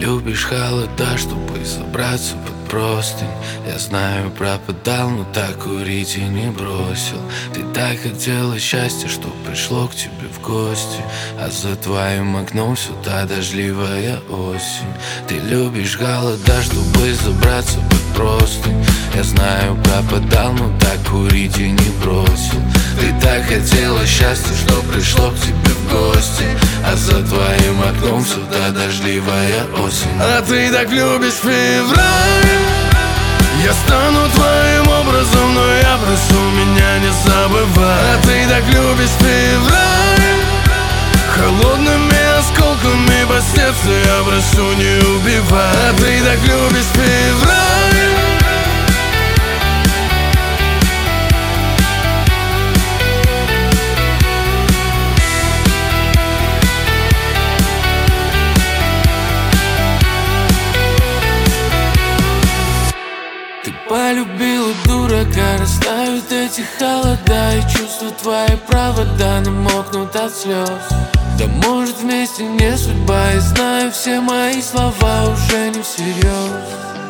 любишь холода, чтобы забраться под простынь. Я знаю, пропадал, но так курить и не бросил. Ты так хотела счастья, что пришло к тебе в гости, а за твоим окном сюда дождливая осень. Ты любишь холода, чтобы забраться под простынь. Я знаю, пропадал, но так курить и не бросил. Ты так хотела счастья, что пришло к тебе в гости, а за твоим окном сюда дождливая осень. А ты так любишь февраль. Я стану твоим образом, но я прошу меня не забывай. А ты так любишь февраль. Холодными осколками по сердцу я прошу не убивай. А ты так любишь февраль. Полюбила дурака, растают эти холода, и чувства твои провода намокнут от слез. Да может вместе не судьба, и знаю, все мои слова уже не всерьез.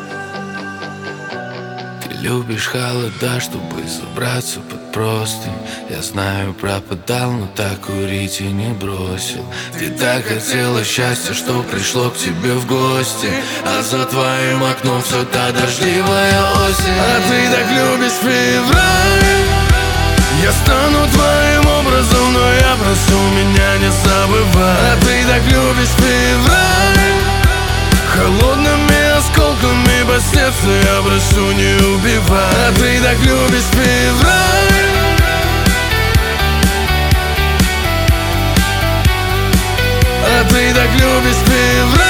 Ты любишь холода, чтобы забраться под простынь. Я знаю, пропадал, но так курить и не бросил. Ты так хотела счастья, что пришло к тебе в гости, а за твоим окном все та дождливая осень. А ты так любишь февраль. Я стану твоим образом, но я прошу меня не забывай. А ты так любишь февраль. Холодными осколками по сердцу я прошу не убивай. А ты так любишь февраль. А ты так любишь февраль.